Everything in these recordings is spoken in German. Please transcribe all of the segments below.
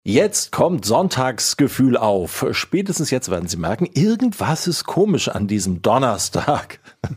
Jetzt kommt Sonntagsgefühl auf. Spätestens jetzt werden Sie merken, irgendwas ist komisch an diesem Donnerstag.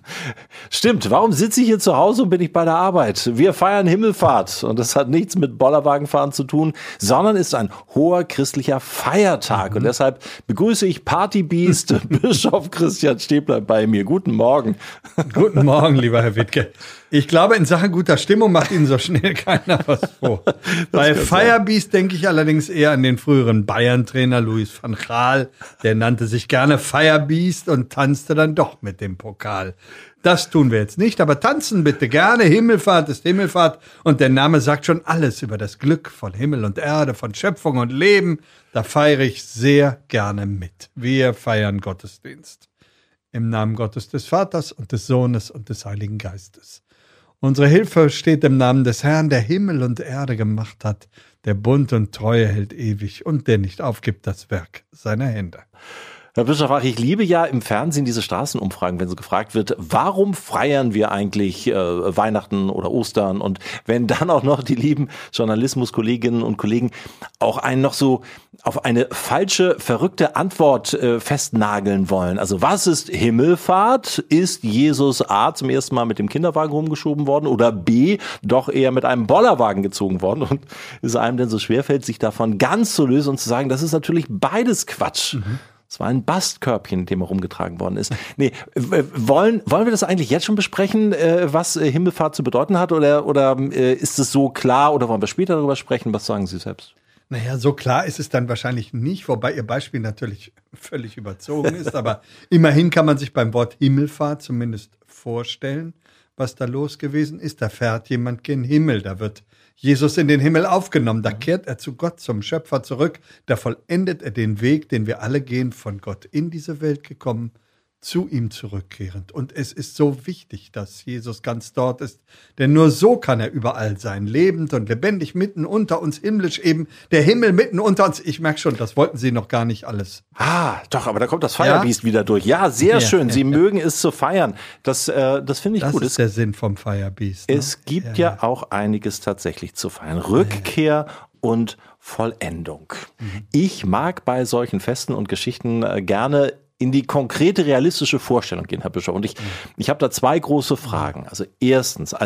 Stimmt, warum sitze ich hier zu Hause und bin ich bei der Arbeit? Wir feiern Himmelfahrt und das hat nichts mit Bollerwagenfahren zu tun, sondern ist ein hoher christlicher Feiertag. Und deshalb begrüße ich Partybeast, Bischof Christian Stäblein bei mir. Guten Morgen. Guten Morgen, lieber Herr Wittke. Ich glaube, in Sachen guter Stimmung macht Ihnen so schnell keiner was vor. Bei Firebeast denke ich allerdings eher an den früheren Bayern-Trainer Louis van Gaal. Der nannte sich gerne Firebeast und tanzte dann doch mit dem Pokal. Das tun wir jetzt nicht, aber tanzen bitte gerne. Himmelfahrt ist Himmelfahrt und der Name sagt schon alles über das Glück von Himmel und Erde, von Schöpfung und Leben. Da feiere ich sehr gerne mit. Wir feiern Gottesdienst. Im Namen Gottes des Vaters und des Sohnes und des Heiligen Geistes. Unsere Hilfe steht im Namen des Herrn, der Himmel und Erde gemacht hat, der Bund und Treue hält ewig und der nicht aufgibt das Werk seiner Hände. Herr Bischof, ich liebe ja im Fernsehen diese Straßenumfragen, wenn so gefragt wird, warum feiern wir eigentlich Weihnachten oder Ostern? Und wenn dann auch noch die lieben Journalismuskolleginnen und Kollegen auch einen noch so auf eine falsche, verrückte Antwort festnageln wollen. Also was ist Himmelfahrt? Ist Jesus A. zum ersten Mal mit dem Kinderwagen rumgeschoben worden oder B. doch eher mit einem Bollerwagen gezogen worden? Und es einem denn so schwerfällt, sich davon ganz zu lösen und zu sagen, das ist natürlich beides Quatsch. Es war ein Bastkörbchen, in dem er rumgetragen worden ist. Nee, wollen wir das eigentlich jetzt schon besprechen, was Himmelfahrt zu bedeuten hat? Oder ist es so klar oder wollen wir später darüber sprechen? Was sagen Sie selbst? Naja, so klar ist es dann wahrscheinlich nicht, wobei Ihr Beispiel natürlich völlig überzogen ist. Aber immerhin kann man sich beim Wort Himmelfahrt zumindest vorstellen, was da los gewesen ist. Da fährt jemand gen Himmel, da wird Jesus in den Himmel aufgenommen, da kehrt er zu Gott, zum Schöpfer zurück, da vollendet er den Weg, den wir alle gehen, von Gott in diese Welt gekommen, zu ihm zurückkehrend. Und es ist so wichtig, dass Jesus ganz dort ist, denn nur so kann er überall sein, lebend und lebendig mitten unter uns, himmlisch eben, der Himmel mitten unter uns. Ich merke schon, das wollten Sie noch gar nicht alles. Doch, aber da kommt das Firebeast wieder durch. Ja, sehr schön. Sie mögen es zu feiern. Das finde ich gut. Das ist der Sinn vom Firebeast. Ne? Es gibt ja auch einiges tatsächlich zu feiern. Rückkehr und Vollendung. Ich mag bei solchen Festen und Geschichten gerne in die konkrete, realistische Vorstellung gehen, Herr Bischof. Und ich habe da zwei große Fragen. Also erstens,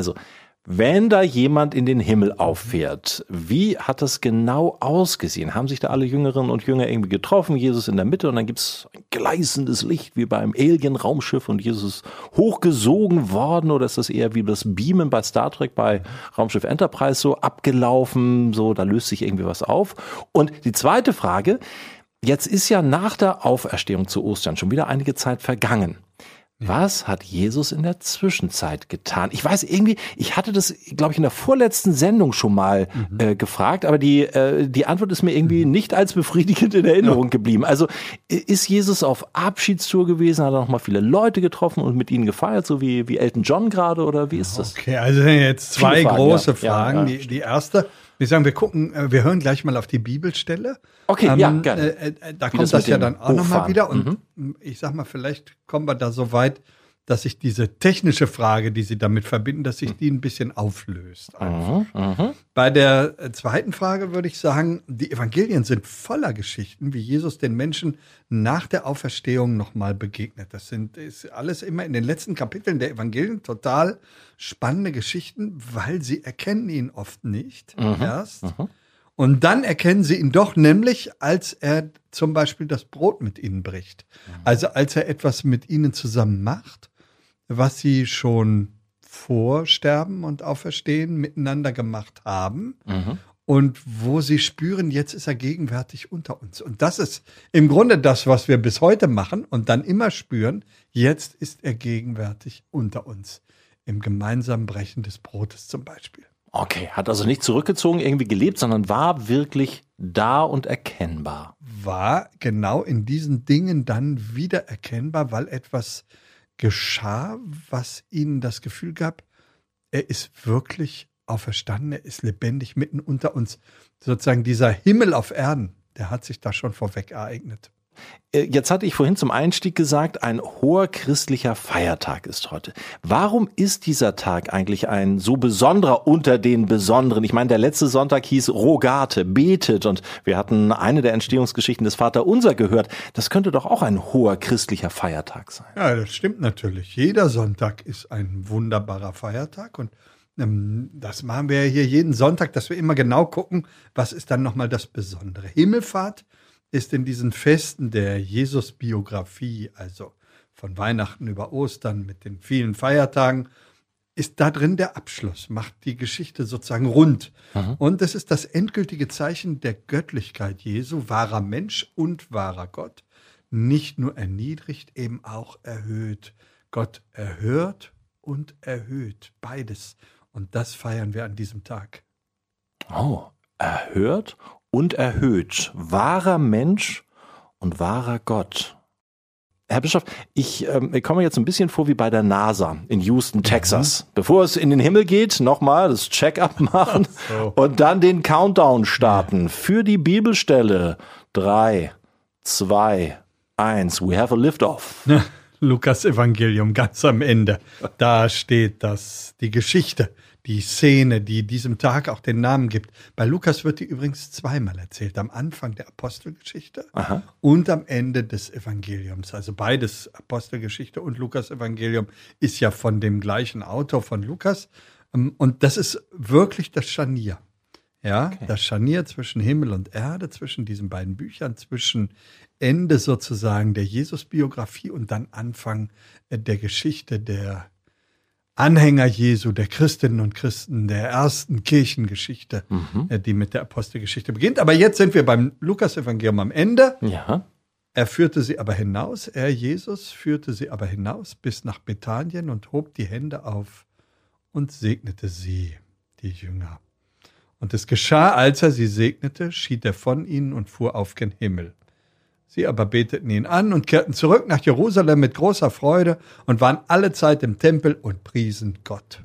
wenn da jemand in den Himmel auffährt, wie hat das genau ausgesehen? Haben sich da alle Jüngerinnen und Jünger irgendwie getroffen, Jesus in der Mitte und dann gibt's ein gleißendes Licht wie beim Alien-Raumschiff und Jesus ist hochgesogen worden oder ist das eher wie das Beamen bei Star Trek bei Raumschiff Enterprise so abgelaufen, so da löst sich irgendwie was auf? Und die zweite Frage, jetzt ist ja nach der Auferstehung zu Ostern schon wieder einige Zeit vergangen. Was hat Jesus in der Zwischenzeit getan? Ich weiß irgendwie, ich hatte das, glaube ich, in der vorletzten Sendung schon mal gefragt, aber die Antwort ist mir irgendwie nicht als befriedigend in Erinnerung geblieben. Also ist Jesus auf Abschiedstour gewesen, hat er noch mal viele Leute getroffen und mit ihnen gefeiert, so wie Elton John gerade, oder wie ist das? Okay, also jetzt zwei große Fragen. Ja. Die erste, wir sagen, wir hören gleich mal auf die Bibelstelle. Okay, ja, gerne. Da kommt das ja dann auch nochmal wieder. Und ich sag mal, vielleicht kommen wir da so weit, dass sich diese technische Frage, die Sie damit verbinden, dass sich die ein bisschen auflöst. Bei der zweiten Frage würde ich sagen, die Evangelien sind voller Geschichten, wie Jesus den Menschen nach der Auferstehung nochmal begegnet. Das ist alles immer in den letzten Kapiteln der Evangelien total spannende Geschichten, weil sie erkennen ihn oft nicht erst. Und dann erkennen sie ihn doch, nämlich als er zum Beispiel das Brot mit ihnen bricht. Also als er etwas mit ihnen zusammen macht, was sie schon vor Sterben und Auferstehen miteinander gemacht haben. Und wo sie spüren, jetzt ist er gegenwärtig unter uns. Und das ist im Grunde das, was wir bis heute machen und dann immer spüren, jetzt ist er gegenwärtig unter uns. Im gemeinsamen Brechen des Brotes zum Beispiel. Okay, hat also nicht zurückgezogen, irgendwie gelebt, sondern war wirklich da und erkennbar. War genau in diesen Dingen dann wieder erkennbar, weil etwas geschah, was ihnen das Gefühl gab, er ist wirklich auferstanden, er ist lebendig mitten unter uns. Sozusagen dieser Himmel auf Erden, der hat sich da schon vorweg ereignet. Jetzt hatte ich vorhin zum Einstieg gesagt, ein hoher christlicher Feiertag ist heute. Warum ist dieser Tag eigentlich ein so besonderer unter den Besonderen? Ich meine, der letzte Sonntag hieß Rogate, betet, und wir hatten eine der Entstehungsgeschichten des Vaterunser gehört. Das könnte doch auch ein hoher christlicher Feiertag sein. Ja, das stimmt natürlich. Jeder Sonntag ist ein wunderbarer Feiertag, und das machen wir ja hier jeden Sonntag, dass wir immer genau gucken, was ist dann nochmal das Besondere. Himmelfahrt ist in diesen Festen der Jesus-Biografie, also von Weihnachten über Ostern mit den vielen Feiertagen, ist da drin der Abschluss, macht die Geschichte sozusagen rund. Mhm. Und es ist das endgültige Zeichen der Göttlichkeit Jesu, wahrer Mensch und wahrer Gott. Nicht nur erniedrigt, eben auch erhöht. Gott erhört und erhöht, beides. Und das feiern wir an diesem Tag. Oh, erhört und erhöht. Wahrer Mensch und wahrer Gott. Herr Bischof, ich komme jetzt ein bisschen vor wie bei der NASA in Houston, Texas. Bevor es in den Himmel geht, nochmal das Check-up machen und dann den Countdown starten für die Bibelstelle. 3, 2, 1. We have a lift-off. Lukas Evangelium ganz am Ende. Da steht die Geschichte, die Szene, die diesem Tag auch den Namen gibt. Bei Lukas wird die übrigens zweimal erzählt. Am Anfang der Apostelgeschichte und am Ende des Evangeliums. Also beides, Apostelgeschichte und Lukas Evangelium, ist ja von dem gleichen Autor, von Lukas. Und das ist wirklich das Scharnier. Ja, okay. Das Scharnier zwischen Himmel und Erde, zwischen diesen beiden Büchern, zwischen Ende sozusagen der Jesus-Biografie und dann Anfang der Geschichte der Anhänger Jesu, der Christinnen und Christen, der ersten Kirchengeschichte, die mit der Apostelgeschichte beginnt. Aber jetzt sind wir beim Lukas-Evangelium am Ende. Ja. Er führte sie aber hinaus, Jesus führte sie aber hinaus bis nach Bethanien und hob die Hände auf und segnete sie, die Jünger. Und es geschah, als er sie segnete, schied er von ihnen und fuhr auf gen Himmel. Sie aber beteten ihn an und kehrten zurück nach Jerusalem mit großer Freude und waren alle Zeit im Tempel und priesen Gott.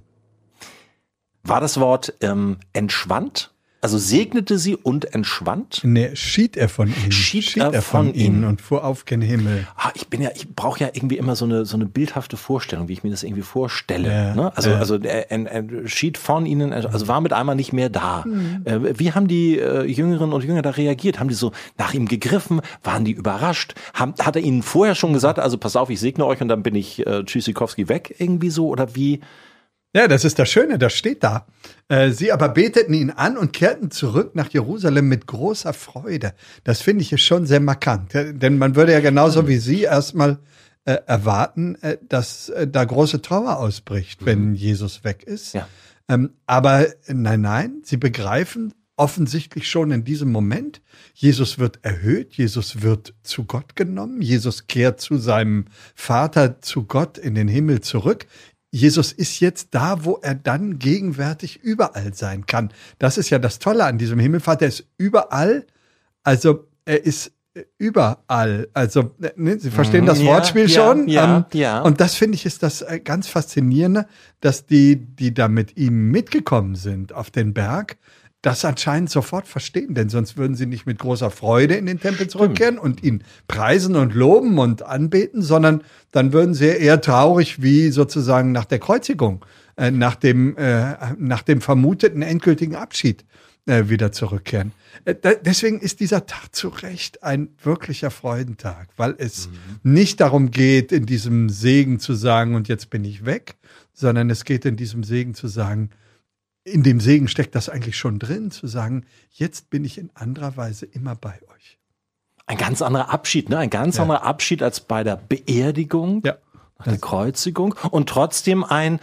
War das Wort entschwand? Also segnete sie und entschwand? Nee, schied er von ihnen. Schied er von ihnen und fuhr auf gen Himmel. Ich brauche ja irgendwie immer so eine bildhafte Vorstellung, wie ich mir das irgendwie vorstelle. Ja, ne? Also er schied von ihnen, also war mit einmal nicht mehr da. Wie haben die Jüngerinnen und Jünger da reagiert? Haben die so nach ihm gegriffen? Waren die überrascht? Hat er ihnen vorher schon gesagt, also pass auf, ich segne euch und dann bin ich Tschüssikowski weg, irgendwie so? Oder wie? Ja, das ist das Schöne, das steht da. Sie aber beteten ihn an und kehrten zurück nach Jerusalem mit großer Freude. Das finde ich ist schon sehr markant. Denn man würde ja genauso wie Sie erstmal erwarten, dass da große Trauer ausbricht, wenn Jesus weg ist. Ja. Aber nein, sie begreifen offensichtlich schon in diesem Moment, Jesus wird erhöht, Jesus wird zu Gott genommen, Jesus kehrt zu seinem Vater, zu Gott in den Himmel zurück. Jesus ist jetzt da, wo er dann gegenwärtig überall sein kann. Das ist ja das Tolle an diesem Himmelfahrt. Er ist überall, also er ist überall. Also ne, Sie verstehen das Wortspiel schon. Ja. Und das finde ich ist das ganz Faszinierende, dass die da mit ihm mitgekommen sind auf den Berg, das anscheinend sofort verstehen, denn sonst würden sie nicht mit großer Freude in den Tempel zurückkehren und ihn preisen und loben und anbeten, sondern dann würden sie eher traurig wie sozusagen nach der Kreuzigung, nach dem vermuteten endgültigen Abschied wieder zurückkehren. Deswegen ist dieser Tag zu Recht ein wirklicher Freudentag, weil es nicht darum geht, in diesem Segen zu sagen, und jetzt bin ich weg, sondern es geht in diesem Segen zu sagen, in dem Segen steckt das eigentlich schon drin, zu sagen, jetzt bin ich in anderer Weise immer bei euch. Ein ganz anderer Abschied, ne? Ein ganz anderer Abschied als bei der Beerdigung, nach der Kreuzigung. Und trotzdem ein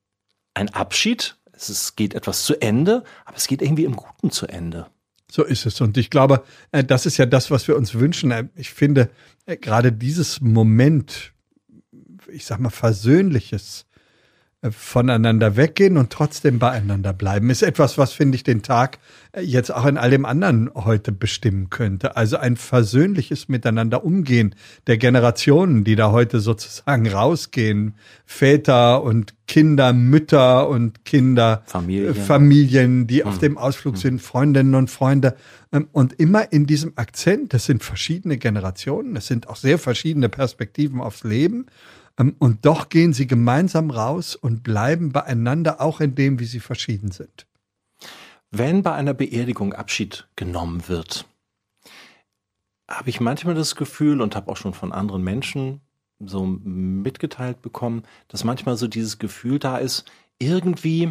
Abschied. Es geht etwas zu Ende, aber es geht irgendwie im Guten zu Ende. So ist es. Und ich glaube, das ist ja das, was wir uns wünschen. Ich finde, gerade dieses Moment, ich sag mal, Versöhnliches, voneinander weggehen und trotzdem beieinander bleiben. Ist etwas, was, finde ich, den Tag jetzt auch in all dem anderen heute bestimmen könnte. Also ein versöhnliches Miteinander umgehen der Generationen, die da heute sozusagen rausgehen. Väter und Kinder, Mütter und Kinder, Familien, die auf dem Ausflug sind, Freundinnen und Freunde. Und immer in diesem Akzent, das sind verschiedene Generationen, das sind auch sehr verschiedene Perspektiven aufs Leben. Und doch gehen sie gemeinsam raus und bleiben beieinander, auch in dem, wie sie verschieden sind. Wenn bei einer Beerdigung Abschied genommen wird, habe ich manchmal das Gefühl und habe auch schon von anderen Menschen so mitgeteilt bekommen, dass manchmal so dieses Gefühl da ist, irgendwie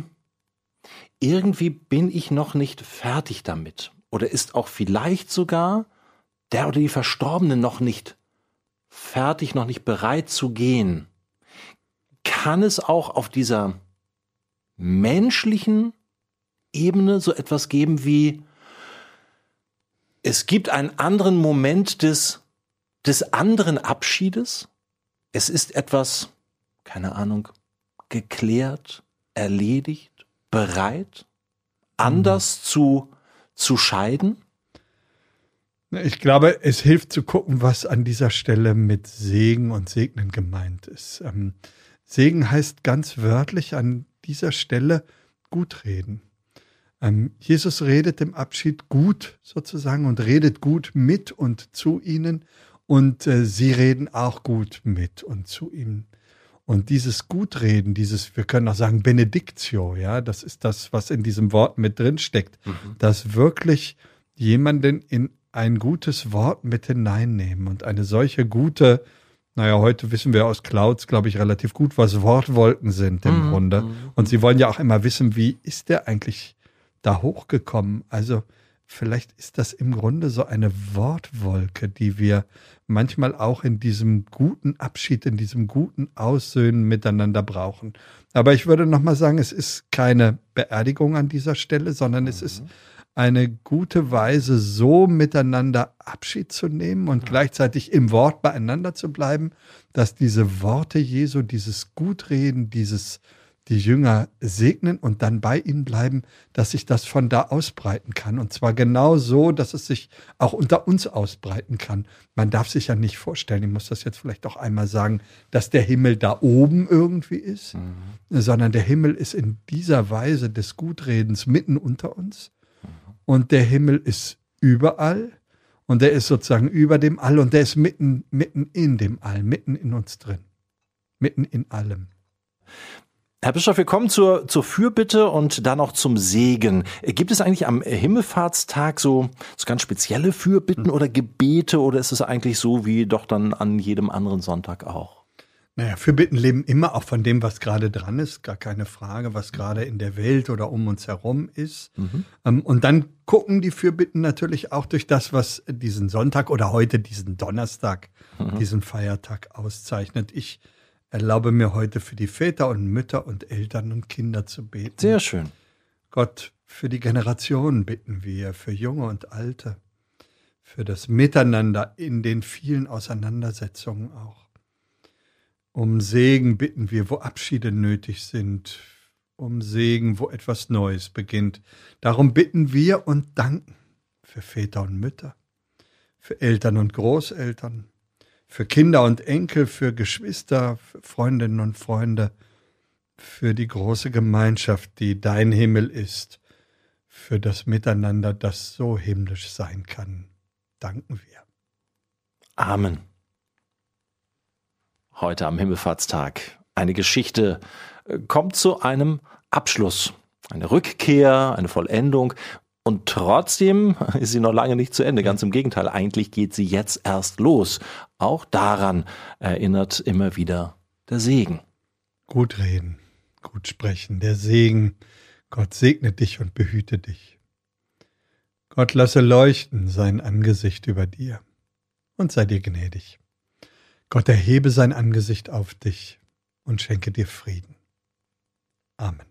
bin ich noch nicht fertig damit. Oder ist auch vielleicht sogar der oder die Verstorbene noch nicht fertig, noch nicht bereit zu gehen. Kann es auch auf dieser menschlichen Ebene so etwas geben wie, es gibt einen anderen Moment des anderen Abschiedes? Es ist etwas, keine Ahnung, geklärt, erledigt, bereit, anders zu scheiden? Ich glaube, es hilft zu gucken, was an dieser Stelle mit Segen und Segnen gemeint ist. Segen heißt ganz wörtlich an dieser Stelle Gutreden. Jesus redet im Abschied gut sozusagen und redet gut mit und zu ihnen und sie reden auch gut mit und zu ihm. Und dieses Gutreden, wir können auch sagen Benedictio, ja, das ist das, was in diesem Wort mit drin steckt, dass wirklich jemanden in ein gutes Wort mit hineinnehmen und eine solche gute, heute wissen wir aus Clouds, glaube ich, relativ gut, was Wortwolken sind im Grunde. Und sie wollen ja auch immer wissen, wie ist der eigentlich da hochgekommen? Also vielleicht ist das im Grunde so eine Wortwolke, die wir manchmal auch in diesem guten Abschied, in diesem guten Aussöhnen miteinander brauchen. Aber ich würde nochmal sagen, es ist keine Beerdigung an dieser Stelle, sondern es ist eine gute Weise, so miteinander Abschied zu nehmen und gleichzeitig im Wort beieinander zu bleiben, dass diese Worte Jesu, dieses Gutreden, die Jünger segnen und dann bei ihnen bleiben, dass sich das von da ausbreiten kann. Und zwar genau so, dass es sich auch unter uns ausbreiten kann. Man darf sich ja nicht vorstellen, ich muss das jetzt vielleicht auch einmal sagen, dass der Himmel da oben irgendwie ist, sondern der Himmel ist in dieser Weise des Gutredens mitten unter uns. Und der Himmel ist überall und der ist sozusagen über dem All und der ist mitten in dem All, mitten in uns drin, mitten in allem. Herr Bischof, wir kommen zur Fürbitte und dann auch zum Segen. Gibt es eigentlich am Himmelfahrtstag so ganz spezielle Fürbitten oder Gebete oder ist es eigentlich so wie doch dann an jedem anderen Sonntag auch? Naja, Fürbitten leben immer auch von dem, was gerade dran ist, gar keine Frage, was gerade in der Welt oder um uns herum ist. Und dann gucken die Fürbitten natürlich auch durch das, was diesen Sonntag oder heute diesen Donnerstag, diesen Feiertag auszeichnet. Ich erlaube mir heute für die Väter und Mütter und Eltern und Kinder zu beten. Sehr schön. Gott, für die Generationen bitten wir, für Junge und Alte, für das Miteinander in den vielen Auseinandersetzungen auch. Um Segen bitten wir, wo Abschiede nötig sind, um Segen, wo etwas Neues beginnt. Darum bitten wir und danken für Väter und Mütter, für Eltern und Großeltern, für Kinder und Enkel, für Geschwister, für Freundinnen und Freunde, für die große Gemeinschaft, die dein Himmel ist, für das Miteinander, das so himmlisch sein kann. Danken wir. Amen. Heute am Himmelfahrtstag. Eine Geschichte kommt zu einem Abschluss, eine Rückkehr, eine Vollendung. Und trotzdem ist sie noch lange nicht zu Ende. Ganz im Gegenteil, eigentlich geht sie jetzt erst los. Auch daran erinnert immer wieder der Segen. Gut reden, gut sprechen, der Segen. Gott segne dich und behüte dich. Gott lasse leuchten sein Angesicht über dir und sei dir gnädig. Gott erhebe sein Angesicht auf dich und schenke dir Frieden. Amen.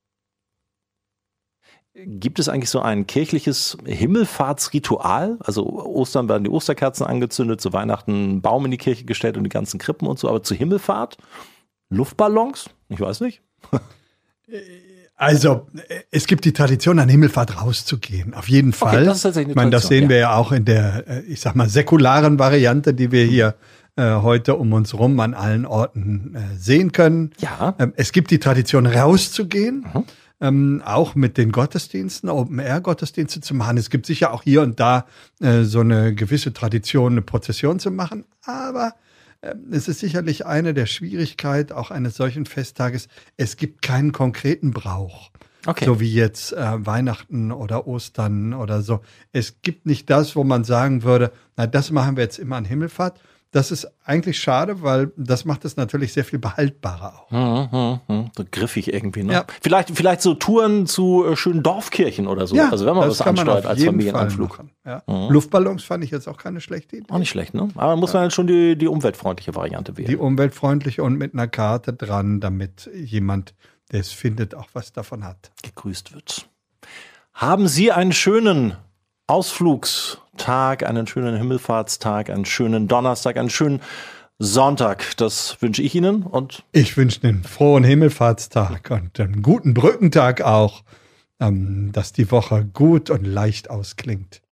Gibt es eigentlich so ein kirchliches Himmelfahrtsritual? Also Ostern werden die Osterkerzen angezündet, zu Weihnachten ein Baum in die Kirche gestellt und die ganzen Krippen und so, aber zur Himmelfahrt? Luftballons? Ich weiß nicht. Also, es gibt die Tradition, an Himmelfahrt rauszugehen. Auf jeden Fall. Okay, das ist tatsächlich eine Tradition. Ich meine, das sehen wir ja auch in der, ich sag mal, säkularen Variante, die wir hier heute um uns rum an allen Orten sehen können. Ja. Es gibt die Tradition, rauszugehen. Auch mit den Gottesdiensten, Open-Air-Gottesdienste zu machen. Es gibt sicher auch hier und da so eine gewisse Tradition, eine Prozession zu machen. Aber es ist sicherlich eine der Schwierigkeiten auch eines solchen Festtages. Es gibt keinen konkreten Brauch. Okay. So wie jetzt Weihnachten oder Ostern oder so. Es gibt nicht das, wo man sagen würde, na, das machen wir jetzt immer an Himmelfahrt. Das ist eigentlich schade, weil das macht es natürlich sehr viel behaltbarer auch. So griffig irgendwie, ne? Ja. Vielleicht so Touren zu schönen Dorfkirchen oder so. Ja, also wenn man das was kann man ansteuert auf als jeden Familienanflug. Fall machen. Ja. Luftballons fand ich jetzt auch keine schlechte Idee. Auch nicht schlecht, ne? Aber muss man dann schon die umweltfreundliche Variante wählen. Die umweltfreundliche und mit einer Karte dran, damit jemand, der es findet, auch was davon hat. Gegrüßt wird. Haben Sie einen schönen Ausflugstag, einen schönen Himmelfahrtstag, einen schönen Donnerstag, einen schönen Sonntag. Das wünsche ich Ihnen und ich wünsche einen frohen Himmelfahrtstag und einen guten Brückentag auch, dass die Woche gut und leicht ausklingt.